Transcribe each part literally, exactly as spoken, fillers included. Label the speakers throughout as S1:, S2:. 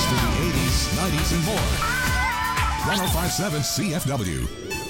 S1: to the eighties, nineties, and more. one oh five point seven C F W.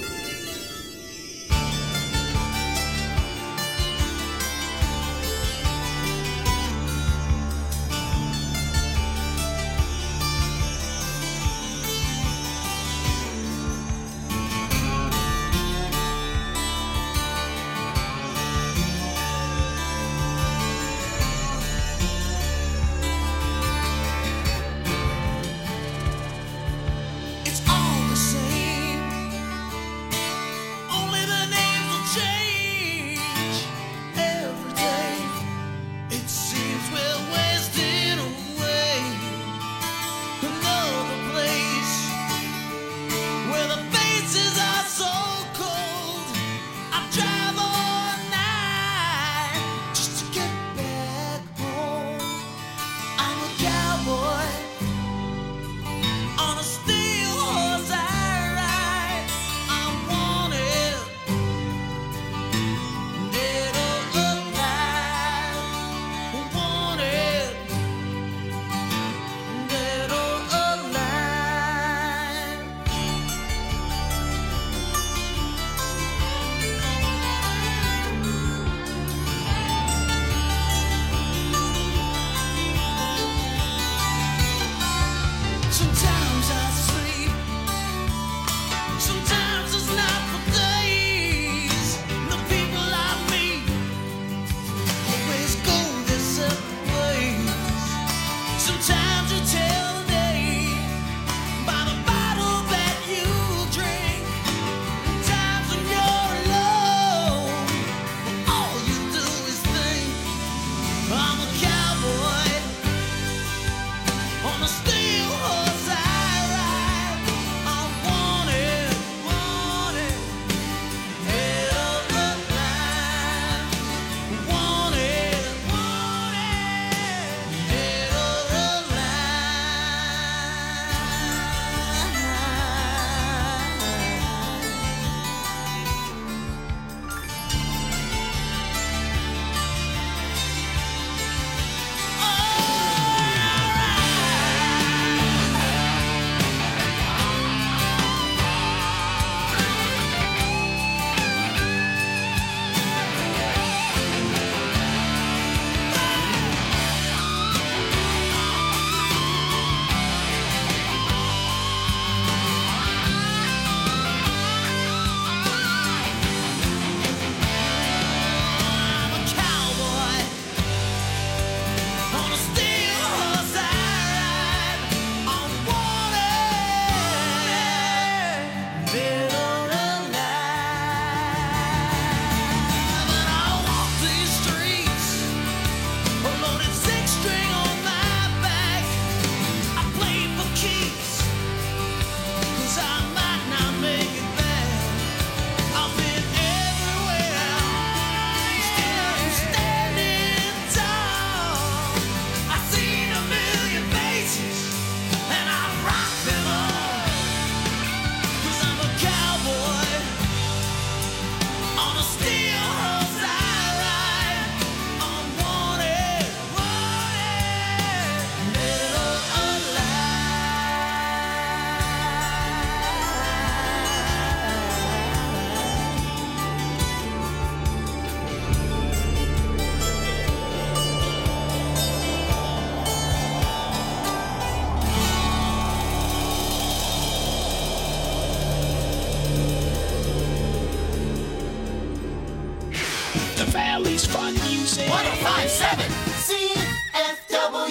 S2: one oh five point seven C F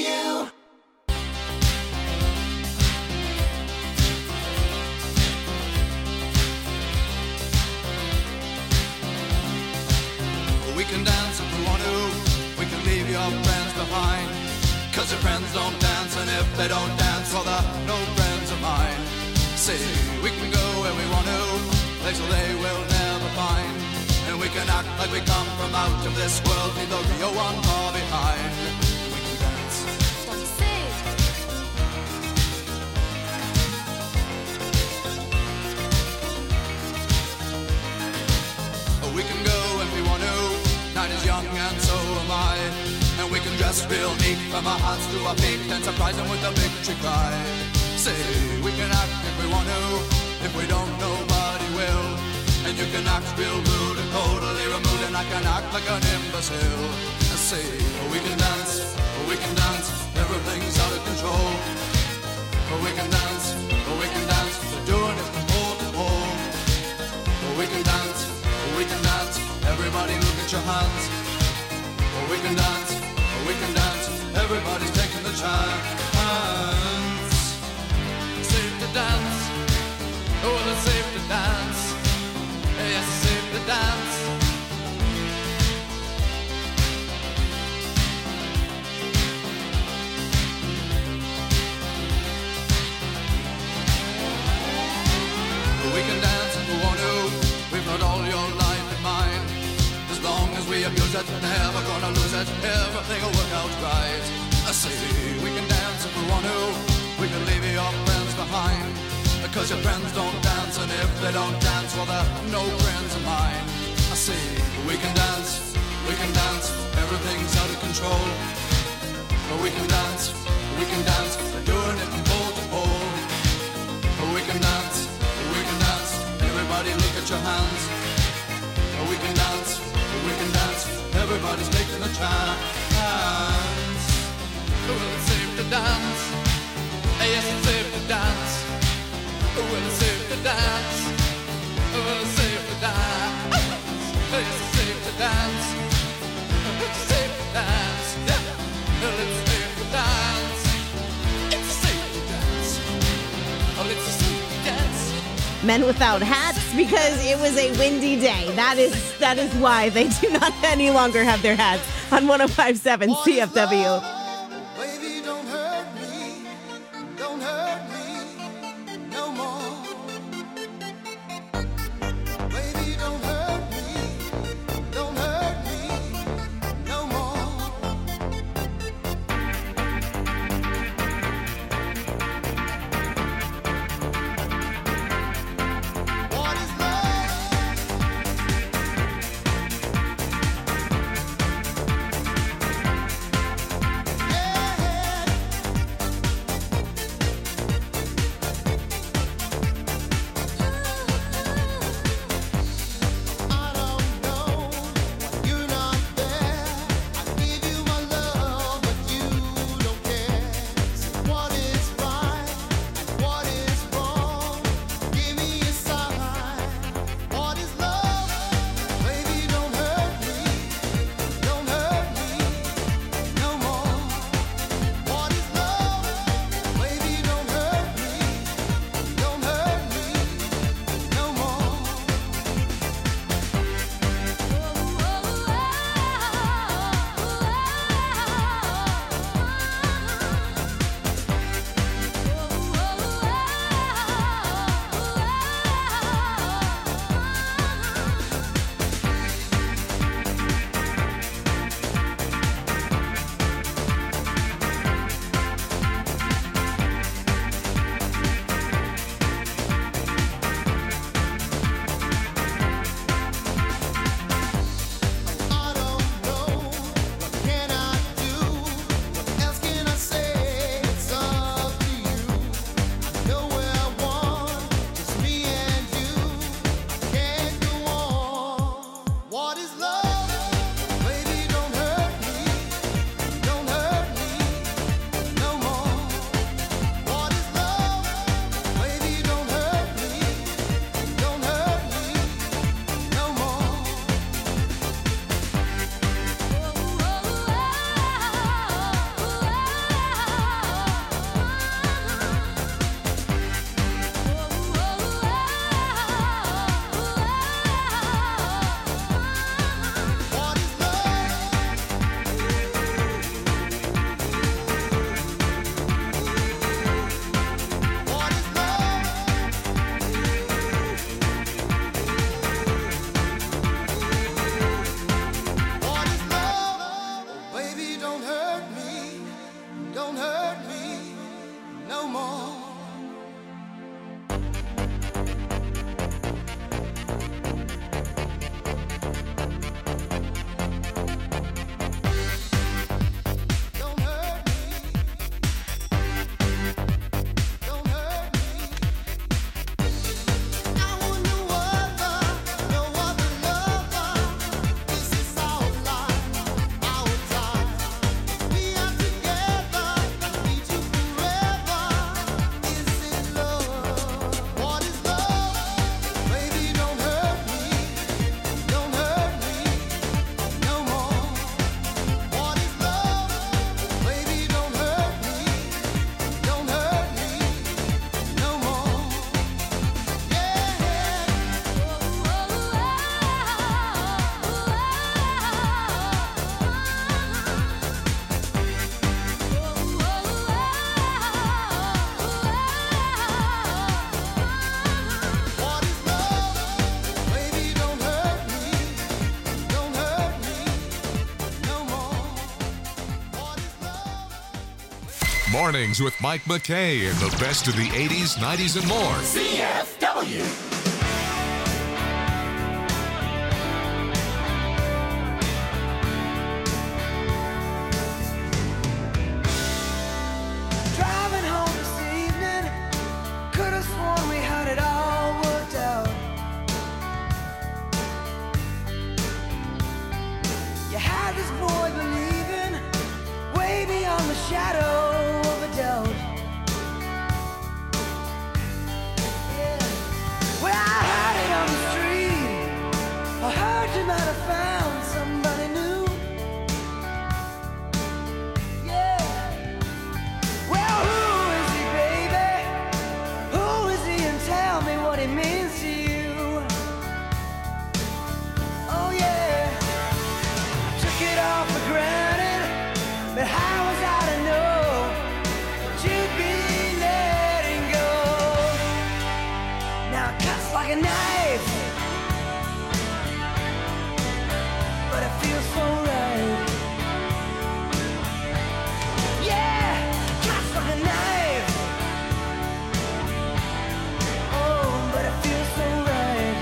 S2: W.
S3: We can dance if we want to, we can leave your friends behind. Cause your friends don't dance, and if they don't dance, well they're no friends of mine. See, we can go where we want to, places they will never find. And we can act like we come from out of this world, leave the real one far behind. We can dance. We can go if we want to, night is young and so am I. And we can dress dress real neat, from our hearts to our feet, and surprise them with a victory cry. Say, we can act if we want to, if we don't, nobody will. And you can act real rude and totally removed, and I can act like an imbecile. Say, we can dance, we can dance, everything's out of control. We can dance, we can dance, we're doing it from pole to pole. We can dance, we can dance, everybody look at your hands. We can dance, we can dance, everybody's taking the chance. Safe to dance, oh, it's safe to dance. Yes, it's safe to dance. We can dance if we want to, we've got all your life in mind. As long as we abuse it, never gonna lose it, everything will work out right. I say, we can dance if we want to, we can leave your friends behind. Because your friends don't dance, and if they don't dance, well, they're no friends of mine. I say, we can dance, we can dance, everything's out of control. But we can dance, we can dance, we're doing it from pole to pole. But we can dance, we can dance, everybody look at your hands. We can dance, we can dance, everybody's taking a chance. Well, it's safe to dance, yes, it's safe to dance. Well, it's safe to dance, well, it's safe to dance. Yes, it's safe to dance, it's safe to dance. Yeah, well, it's safe to dance, it's safe to dance. Oh, it's safe to dance.
S4: Men without hats, because it was a windy day. That is that is why they do not any longer have their hats on one oh five point seven C F W.
S3: Baby, don't hurt me, don't hurt me no more. Baby, don't hurt me, don't hurt me no more. What is love?
S1: Mornings with Mike McKay and the best of the eighties, nineties, and more.
S2: C F W.
S5: Driving home this evening, could have sworn we had it all worked out. You had this boy believing way beyond the shadow of a doubt. Yeah. Well, I heard it on the street. I heard you might have found somebody new. Yeah. Well, who is he, baby? Who is he, and tell me what he means to you? Oh yeah. Took it all for granted, but how was I to know that you'd be letting go? Now it cuts like a knife, but it feels so right. Yeah, cuts like a knife. Oh, but it feels so right.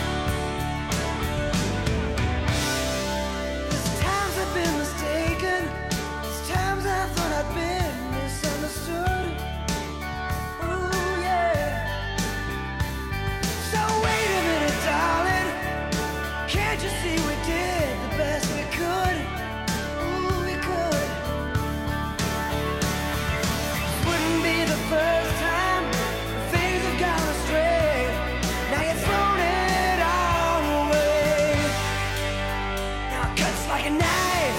S5: There's times I've been mistaken. There's times I thought I'd been misunderstood. Ooh, yeah. So wait a minute, darling. Can't you see we did the best we could? Ooh, we could. Wouldn't be the first time things have gone astray. Now you've thrown it all away. Now it cuts like a knife.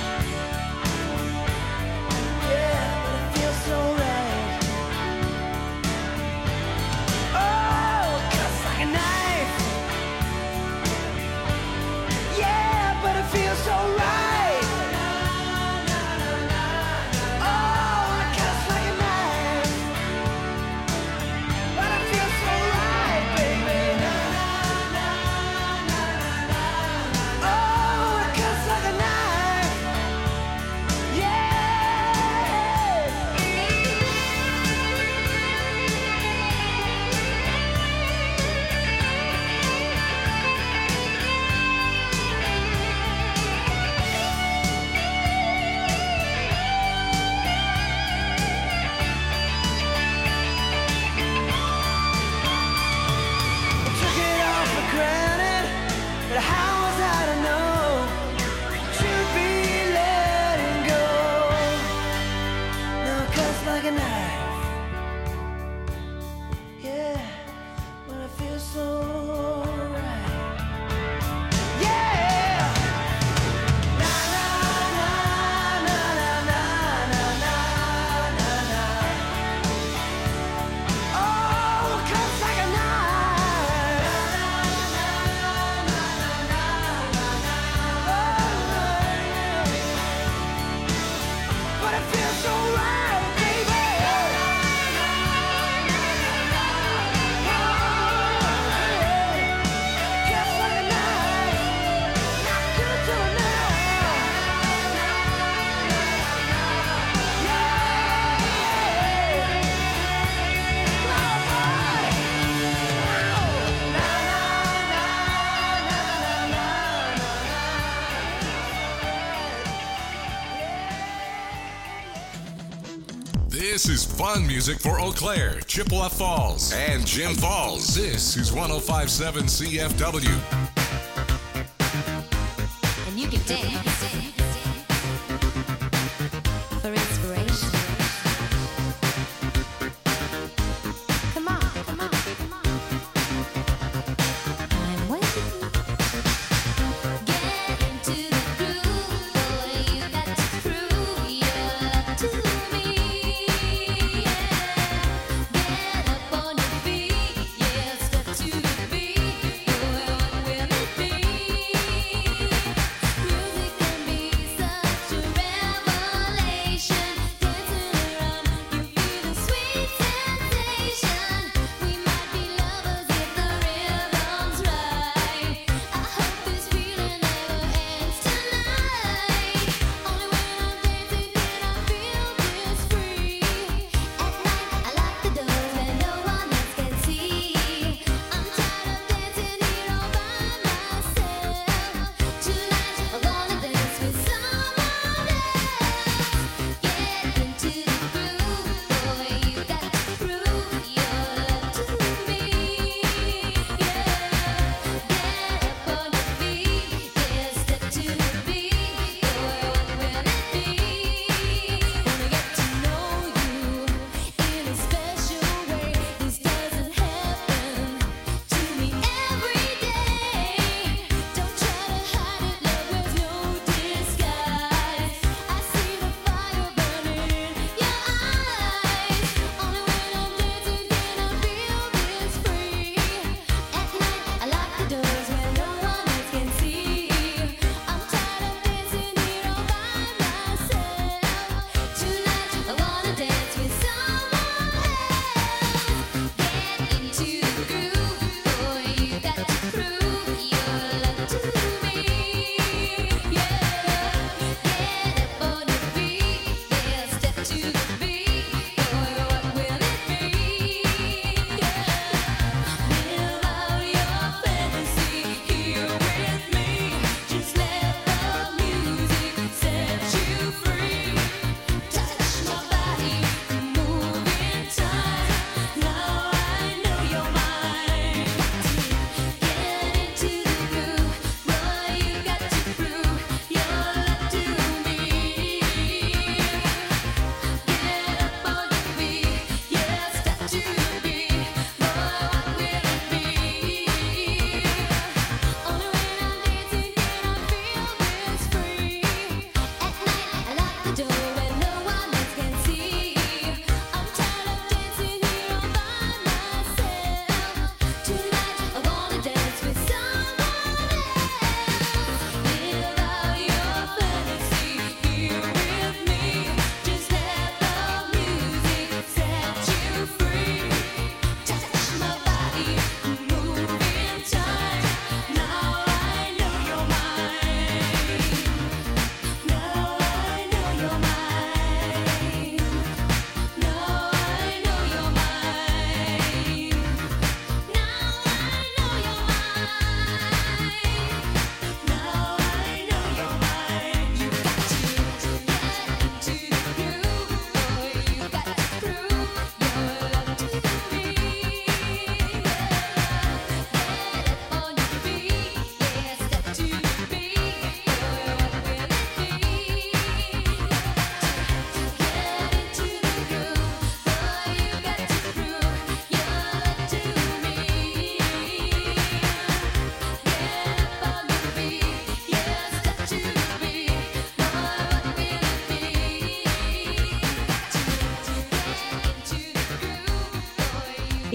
S5: Yeah, but it feels so right. Oh, it cuts like a knife. Yeah, but it feels so right. Oh, it cuts like a knife. But it feels so right, baby. Oh, it cuts like a knife. Yeah. Took it all for granted, but how was I to know you'd be letting go? Now it cuts like a knife. Yeah, but it feels so right. Yeah. Na na na na na na na na na. Oh, it cuts like a knife. But it feels so right, baby. Cuts like a knife. Not good to a
S1: This is fun music for Eau Claire, Chippewa Falls, and Jim Falls. This is one oh five point seven C F W.
S6: And you can dance for inspiration. Come on, come on, come on. I'm waiting. Get into the groove, boy. You got to prove your love to me. Yeah. Get up on your feet, yeah. Step to the beat, boy. What will it be? Music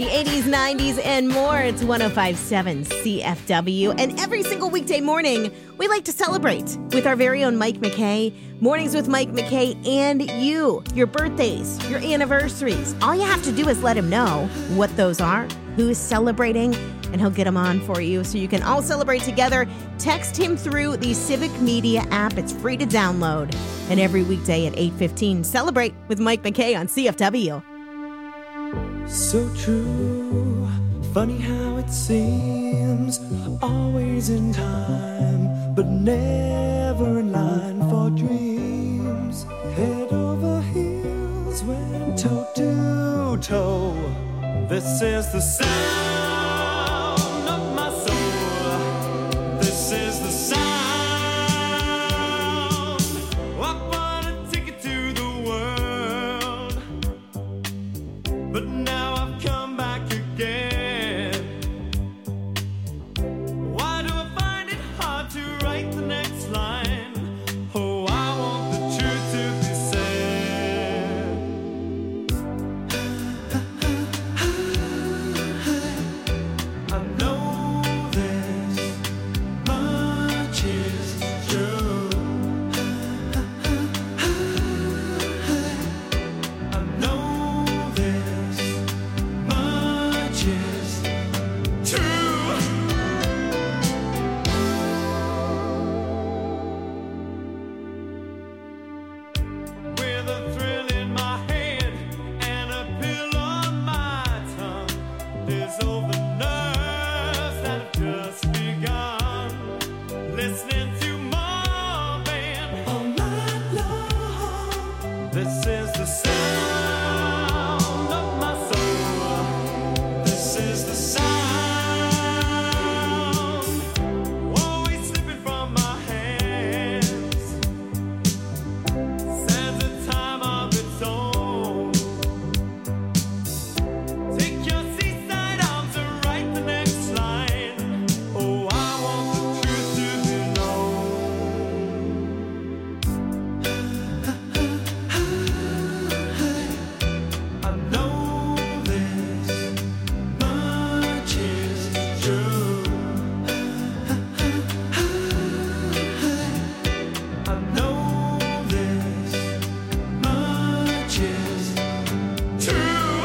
S4: The eighties, nineties, and more. It's one oh five point seven C F W. And every single weekday morning, we like to celebrate with our very own Mike McKay. Mornings with Mike McKay and you. Your birthdays, your anniversaries. All you have to do is let him know what those are, who is celebrating, and he'll get them on for you so you can all celebrate together. Text him through the Civic Media app. It's free to download. And every weekday at eight fifteen, celebrate with Mike McKay on C F W.
S5: So true, funny how it seems, always in time, but never in line for dreams. Head over heels, went toe to toe. This is the sound of my soul. This is the sound. I wanna take it to the world, but now I've come back again. Why do I find it hard to write the next line? Oh, I want the truth to be said. I know this much is true. I know this much is true. With a thrill in my head and a pill on my tongue, there's all the nerves that have just begun. Listening to Marvin all night long. This is the sound of my soul. This is the sound, always slipping from my hands. Says a time of its own. Take your seaside arms and write the next line. Oh, I want the truth to be known. I know this much is true. I know this much is true.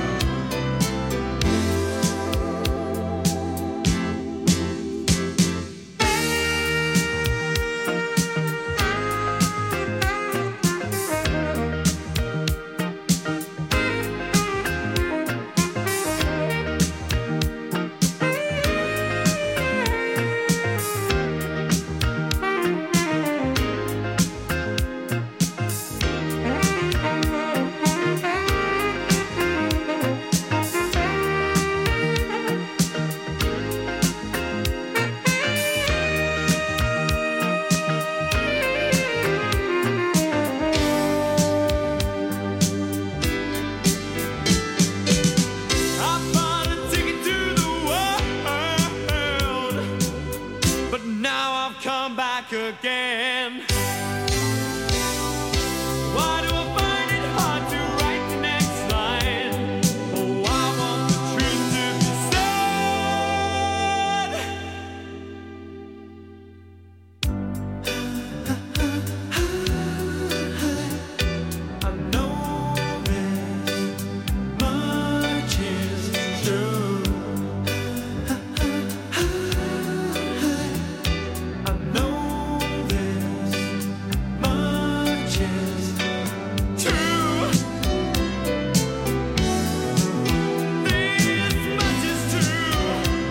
S5: I bought a ticket to the world, but now I've come back again. Why do I find it hard to write the next line? Oh, I want the truth to be said. I know this much is true. I know this much is true. This much is true.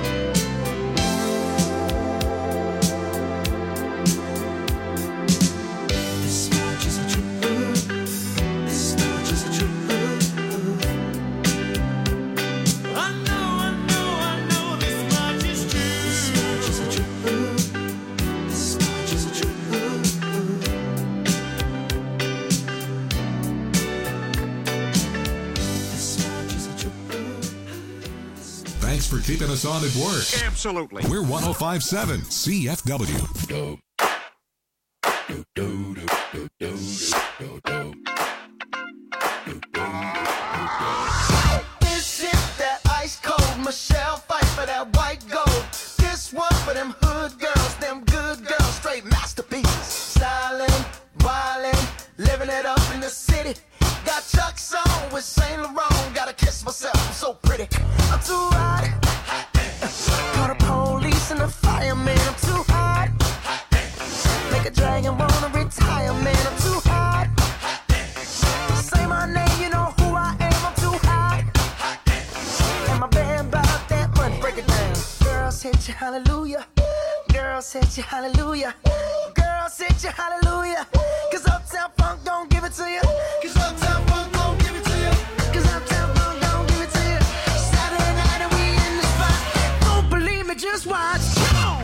S5: This much is true. This much is true. I know, I know, I know this much is true. This much is true. This much is true. This much is true.
S1: Thanks for keeping us on at work.
S7: Absolutely.
S1: We're one oh five point seven C F W.
S5: This is that I
S2: for that white gold. This one for them hood girls, them good girls, straight masterpieces. Stylin', wildin', living it up in the city. Got Chuck's on with Saint Laurent. Gotta kiss myself, I'm so pretty. I'm too hot. Call the police and the fireman. I'm too hot. Make a dragon wanna retire, man. I'm too hot. Say my name, you know who I am. I'm too hot. And my band bought that money. Break it down. Girls hit you, hallelujah. Girls hit you, hallelujah. Girls hit you, hallelujah. Cause Uptown Funk don't give it to you. Cause Uptown Funk don't give it to you. Cause Uptown Funk don't give it to you. Saturday night and we in the spot. Don't believe me, just watch. Come on.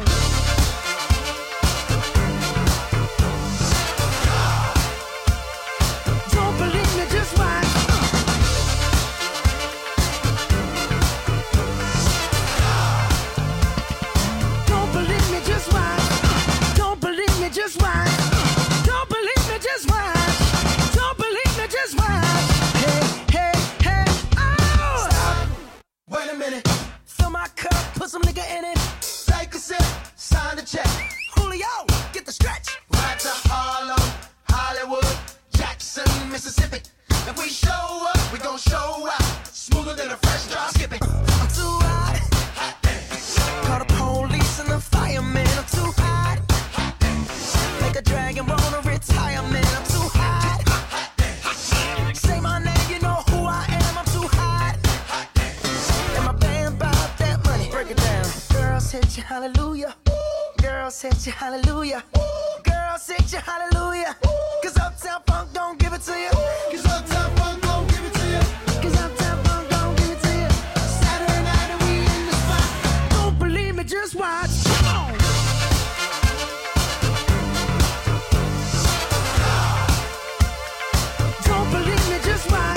S2: Don't believe me, just watch. Don't believe me, just watch. Don't believe me, just watch. Don't believe me, just watch. Don't believe me, just watch. Hey, hey, hey, oh! Stop. Wait a minute. Fill my cup, put some nigga in it. Take a sip, sign the check. Julio, get the stretch. Right to Harlem, Hollywood, Jackson, Mississippi. If we show up, we gon' show out. Smoother than a fresh drop skipping. I'm too hot. Call the police and the fireman. I'm too hot. Make a dragon wanna retire, man. I'm too hot. Say my name, you know who I am. I'm too hot. And my band bought that money. Break it down. Girls hit you, hallelujah. Girls hit you, hallelujah. Girls hit you, hallelujah. Cause Uptown Funk don't give it to you. Cause Uptown Funk don't give it to you. Cause Uptown Funk don't give it to you. Saturday night and we in the spot. Don't believe me, just watch. Come on. Don't believe me, just watch.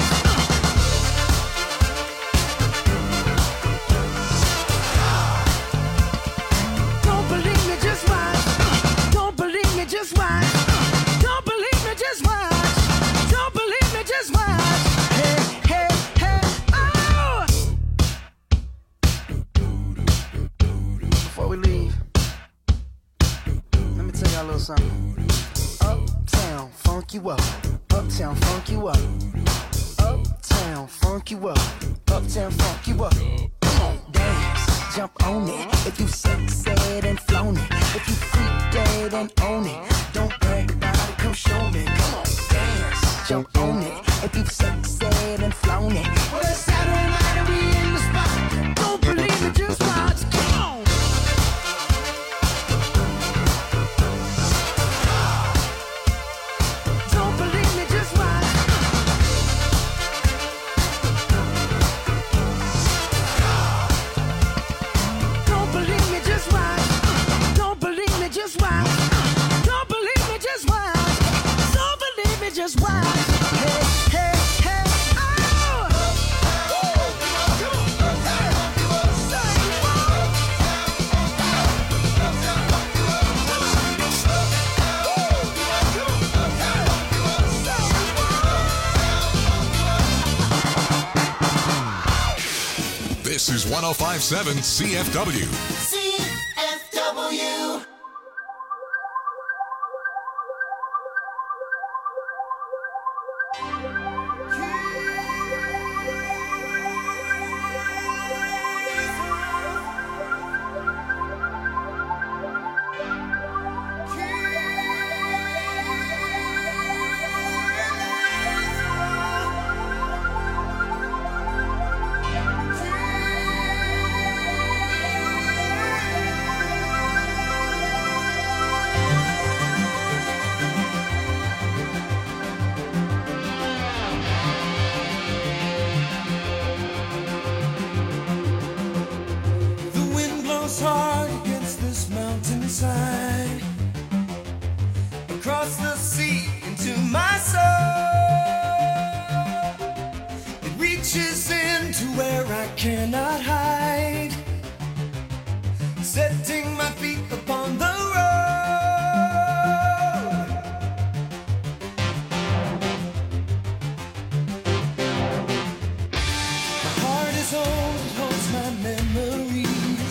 S2: Don't believe me, just watch. Don't believe me, just watch. Don't believe me, just watch. Don't believe me, just watch. Hey, hey, hey, oh! Before we leave, let me tell y'all a little something. Uptown, funk you up. Uptown, funk you up. Uptown, funk you up. Uptown, funk you up. Come on, dance, jump on it. If you sexed and flown it. If you freak dead and own it. Don't brag about it, come show me. Come on, dance, jump on it. If you sexed and flown it. Well, it's Saturday night and we in the spot. Don't believe it, just watch. Come on. Don't believe me, just watch. Don't believe me, just watch. Don't believe me, just watch. Don't believe me, just watch. Don't believe me, just watch. Hey, hey, hey, oh!
S1: This is one oh five point seven C F W.
S2: C F W.
S5: The wind blows hard against this mountainside, across the sea into my soul. It reaches into where I cannot hide, setting my feet upon the road. My heart is old, it holds my memories.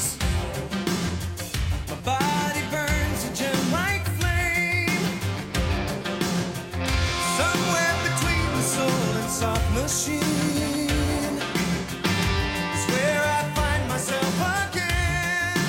S5: machine is where I find myself again.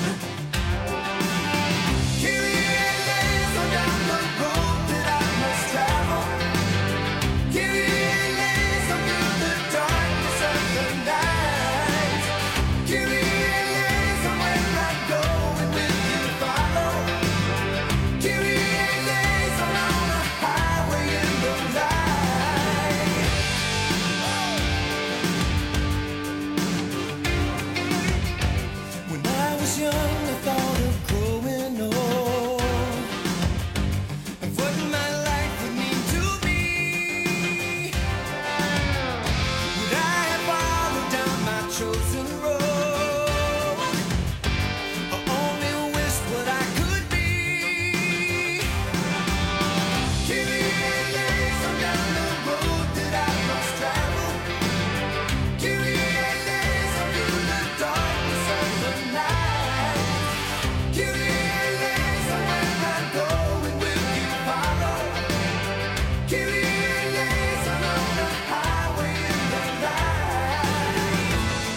S5: Kyrie eleison down the road that I must travel. Kyrie eleison through the darkness of the night. Kyrie eleison where I go and will you follow? Kyrie eleison on a highway in the night. When I was young, I thought of growing old and what my life would mean to me. Would I have followed down my chosen road, or only wished what I could be? Kyrie eleison down the road that I must travel. Kyrie eleison through the darkness of the night. Kyrie eleison where I go and will you follow? Kyrie eleison on the highway in the night.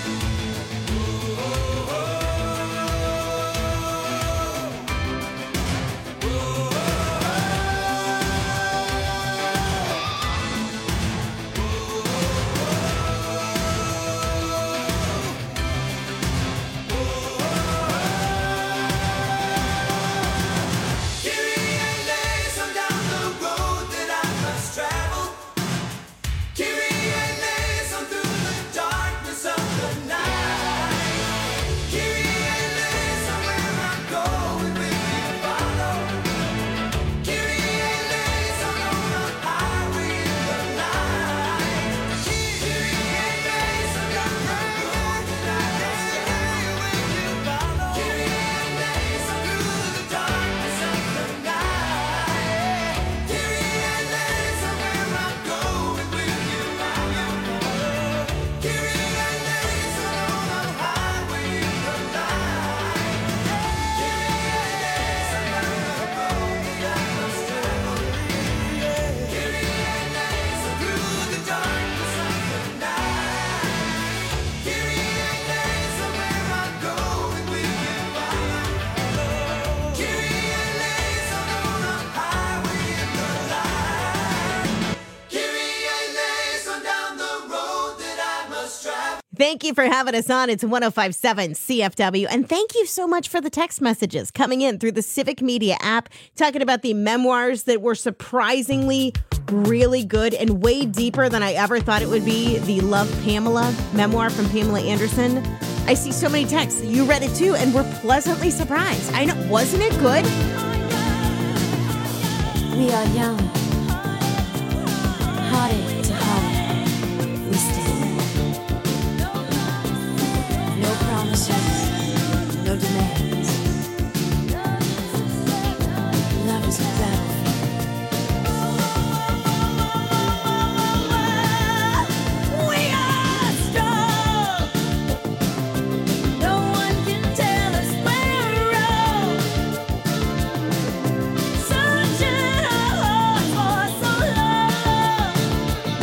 S5: Kyrie eleison down the road that I must travel. Kyrie eleison through the darkness of the night. Kyrie eleison where I go and will you follow? Kyrie eleison on the highway in the night. Kyrie eleison down the road that I must travel. Will you follow? Kyrie eleison through the darkness of the night. Kyrie eleison where I go and will you follow? Kyrie eleison on the highway in the night. Kyrie eleison down the road that I must travel. Kyrie eleison through the darkness of the night. Kyrie eleison where I go and will you follow? Kyrie eleison on the highway in the night. Kyrie eleison down the road that I must travel.
S4: Thank you for having us on. It's one oh five point seven C F W. And thank you so much for the text messages coming in through the Civic Media app, talking about the memoirs that were surprisingly really good and way deeper than I ever thought it would be. The Love Pamela memoir from Pamela Anderson. I see so many texts. You read it too, and were pleasantly surprised. I know, wasn't it good?
S7: We are young, hearted to heart, we stand. No promises, no demands. Love is a battlefield. We are strong. No one can tell us we're wrong. Searching our hearts for so long.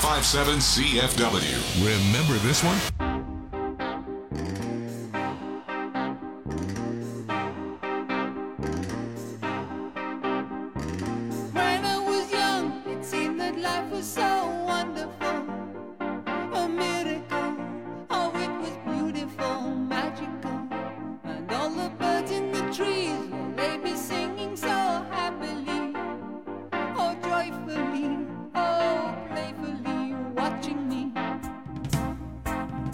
S1: five seven C F W. Remember this one?
S7: When I was young, it seemed that life was so wonderful. A miracle, oh, it was beautiful, magical. And all the birds in the trees, well, they be singing so happily, oh, joyfully, oh, playfully, watching me.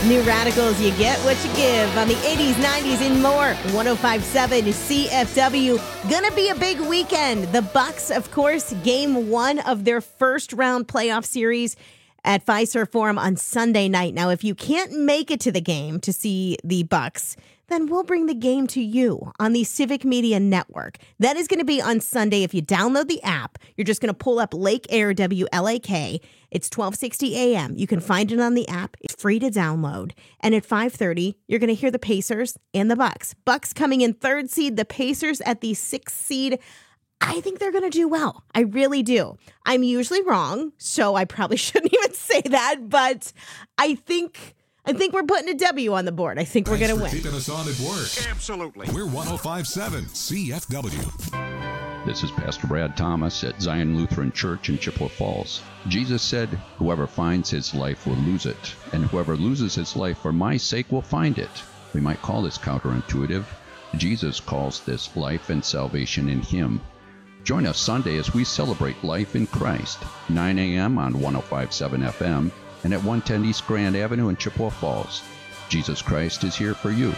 S4: New Radicals, you get what you give on the eighties, nineties, and more. one oh five point seven C F W. Gonna be a big weekend. The Bucks, of course, game one of their first round playoff series at Fiserv Forum on Sunday night. Now, if you can't make it to the game to see the Bucks, then we'll bring the game to you on the Civic Media Network. That is going to be on Sunday. If you download the app, you're just going to pull up Lake Air W L A K. It's twelve sixty a.m. You can find it on the app. It's free to download. And at five thirty, you're going to hear the Pacers and the Bucks. Bucks coming in third seed, the Pacers at the sixth seed. I think they're going to do well. I really do. I'm usually wrong, so I probably shouldn't even say that, but I think... I think we're putting a W on the board. I think
S1: Thanks
S4: we're going to
S1: for
S4: win.
S1: keeping us on at work.
S8: Absolutely.
S1: We're one oh five point seven C F W.
S9: This is Pastor Brad Thomas at Zion Lutheran Church in Chippewa Falls. Jesus said, "Whoever finds his life will lose it, and whoever loses his life for my sake will find it." We might call this counterintuitive. Jesus calls this life and salvation in him. Join us Sunday as we celebrate life in Christ, nine a.m. on one oh five point seven F M. and at one ten East Grand Avenue in Chippewa Falls. Jesus Christ is here for you.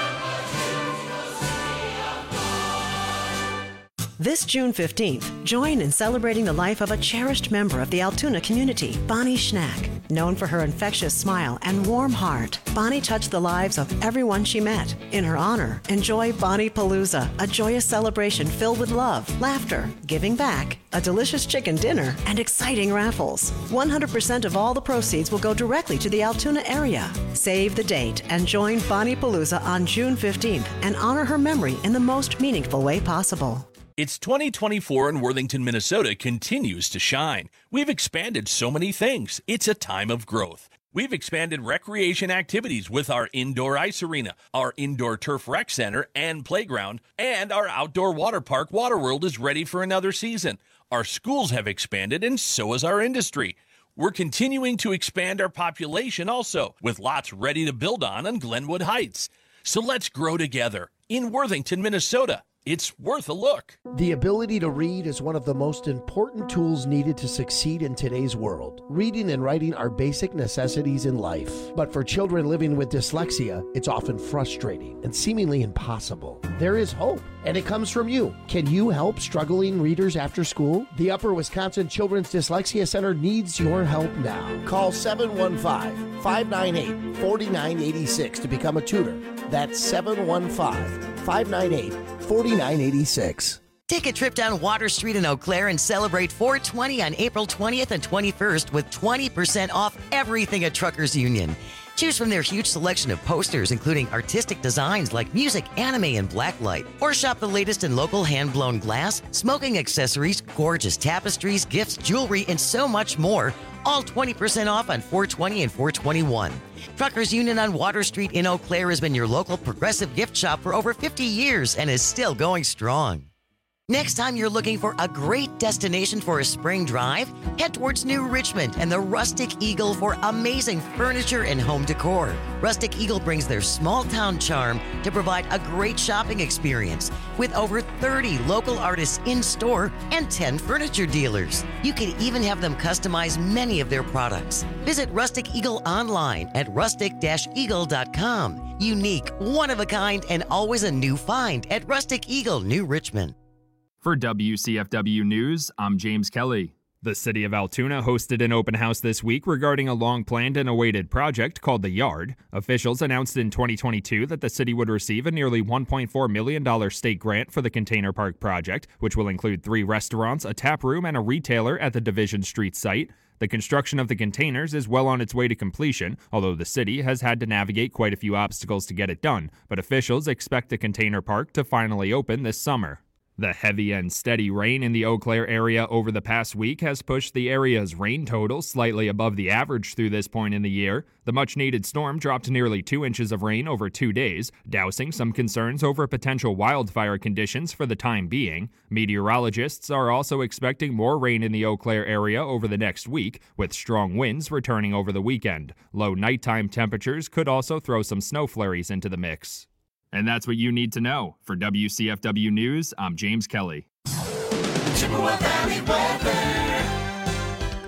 S10: This June fifteenth, join in celebrating the life of a cherished member of the Altoona community, Bonnie Schnack. Known for her infectious smile and warm heart, Bonnie touched the lives of everyone she met. In her honor, enjoy Bonnie Palooza, a joyous celebration filled with love, laughter, giving back, a delicious chicken dinner, and exciting raffles. one hundred percent of all the proceeds will go directly to the Altoona area. Save the date and join Bonnie Palooza on June fifteenth and honor her memory in the most meaningful way possible.
S11: It's twenty twenty-four and Worthington, Minnesota continues to shine. We've expanded so many things. It's a time of growth. We've expanded recreation activities with our indoor ice arena, our indoor turf rec center and playground, and our outdoor water park, Waterworld, is ready for another season. Our schools have expanded, and so has our industry. We're continuing to expand our population also, with lots ready to build on on Glenwood Heights. So let's grow together in Worthington, Minnesota. It's worth a look.
S12: The ability to read is one of the most important tools needed to succeed in today's world. Reading and writing are basic necessities in life. But for children living with dyslexia, it's often frustrating and seemingly impossible. There is hope, and it comes from you. Can you help struggling readers after school? The Upper Wisconsin Children's Dyslexia Center needs your help now. Call seven one five, five nine eight, four nine eight six to become a tutor. That's seven one five, five nine eight, four nine eight six.
S13: Take a trip down Water Street in Eau Claire and celebrate four twenty on April twentieth and twenty-first with twenty percent off everything at Truckers Union. Choose from their huge selection of posters, including artistic designs like music, anime, and blacklight. Or shop the latest in local hand-blown glass, smoking accessories, gorgeous tapestries, gifts, jewelry, and so much more. All twenty percent off on four twenty and four twenty-one. Truckers Union on Water Street in Eau Claire has been your local progressive gift shop for over fifty years and is still going strong. Next time you're looking for a great destination for a spring drive, head towards New Richmond and the Rustic Eagle for amazing furniture and home decor. Rustic Eagle brings their small-town charm to provide a great shopping experience with over thirty local artists in store and ten furniture dealers. You can even have them customize many of their products. Visit Rustic Eagle online at rustic eagle dot com. Unique, one-of-a-kind, and always a new find at Rustic Eagle, New Richmond.
S14: For W C F W News, I'm James Kelly. The city of Altoona hosted an open house this week regarding a long-planned and awaited project called The Yard. Officials announced in twenty twenty-two that the city would receive a nearly one point four million dollars state grant for the Container Park project, which will include three restaurants, a tap room, and a retailer at the Division Street site. The construction of the containers is well on its way to completion, although the city has had to navigate quite a few obstacles to get it done, but officials expect the Container Park to finally open this summer. The heavy and steady rain in the Eau Claire area over the past week has pushed the area's rain total slightly above the average through this point in the year. The much-needed storm dropped nearly two inches of rain over two days, dousing some concerns over potential wildfire conditions for the time being. Meteorologists are also expecting more rain in the Eau Claire area over the next week, with strong winds returning over the weekend. Low nighttime temperatures could also throw some snow flurries into the mix. And that's what you need to know. For W C F W News, I'm James Kelly.
S2: Chippewa Valley weather.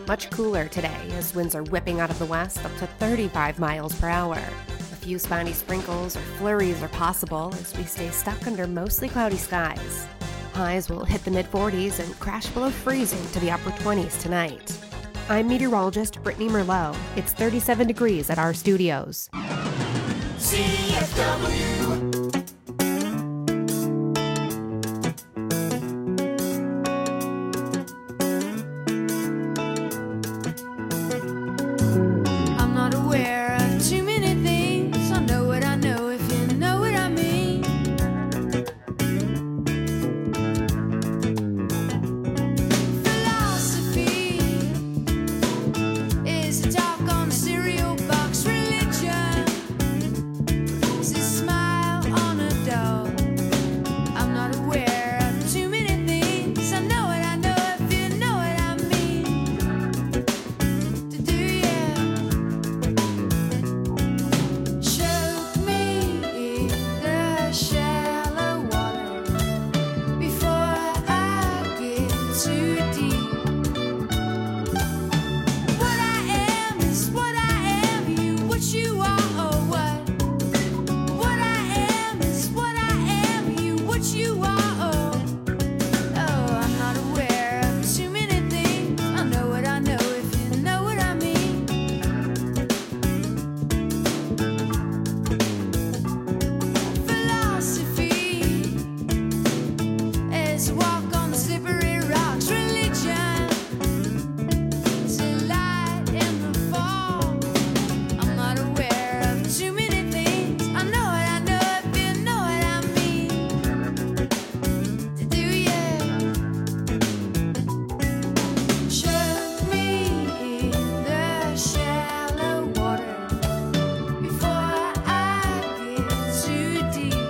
S8: Much cooler today as winds are whipping out of the west up to thirty-five miles per hour. A few spotty sprinkles or flurries are possible as we stay stuck under mostly cloudy skies. Highs will hit the mid forties and crash below freezing to the upper twenties tonight. I'm meteorologist Brittany Merlot. It's thirty-seven degrees at our studios.
S2: C F W.
S7: I'm not aware of too many things. I know what I know if you know what I mean. Philosophy is a talk on a cereal box. Religion is a smile on a dog. I'm not aware of too many things. I know what I know if you know what I mean. To do you choke me in the shallow water before I get too deep. What I am is what I am, you what you are or what? What I am is what I am, you what you are or oh, I'm not aware of too many things. I know what I know if you know what I mean. Philosophy is a walk on the slippery rocks. Religion is a light in the fall. I'm not aware of too many things. I know what I know if you know what I mean. To do you choke me in the shallow water before I get too deep.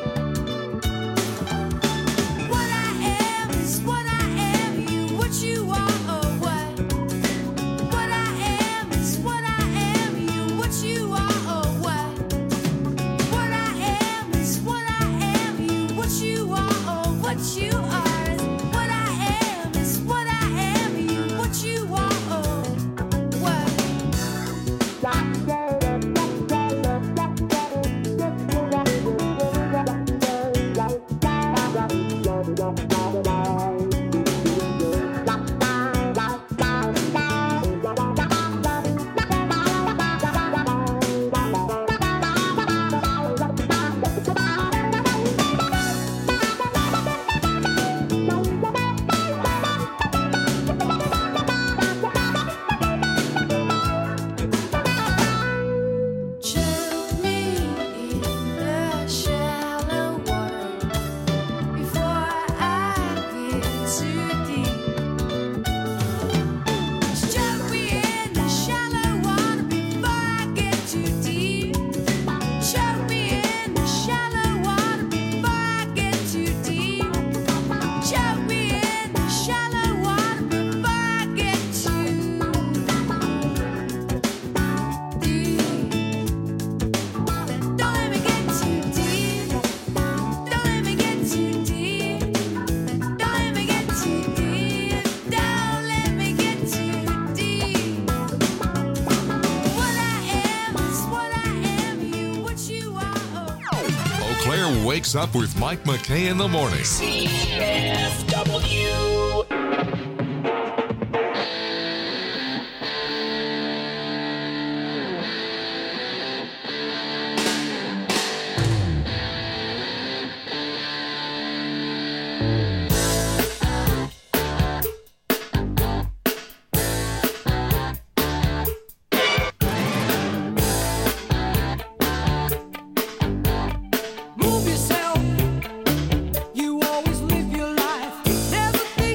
S7: What I am is what I am, you what you are or what? What I am is what I am, you what you are or what? What I am is what I am, you what you are or what you are. What I am is what I am, you what you are or what? Choke me in the shallow water before I get too deep. Choke me in the shallow water before I get too deep. Choke me in the shallow water before I get too deep. Choke me in the shallow water before I get too deep. Don't let me get too deep. Don't let me get too deep. Don't let me get too deep. Don't let me get too deep. What I am is what I am, you what you are.
S1: Eau Claire wakes up with Mike McKay in the morning.
S2: C F W.
S5: Move yourself. You always live your life. Never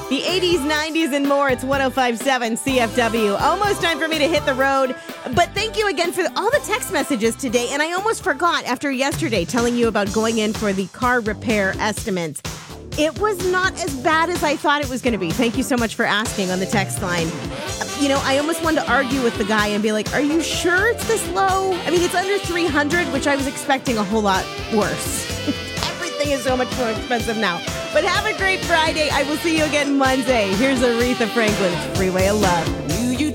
S4: The eighties, nineties, and more. It's one oh five point seven C F W. Almost time for me to hit the road. But thank you again for all the text messages today. And I almost forgot after yesterday telling you about going in for the car repair estimates. It was not as bad as I thought it was going to be. Thank you so much for asking on the text line. You know, I almost wanted to argue with the guy and be like, are you sure it's this low? I mean, it's under three hundred, which I was expecting a whole lot worse. Everything is so much more expensive now. But have a great Friday. I will see you again Monday. Here's Aretha Franklin. It's Freeway of Love. You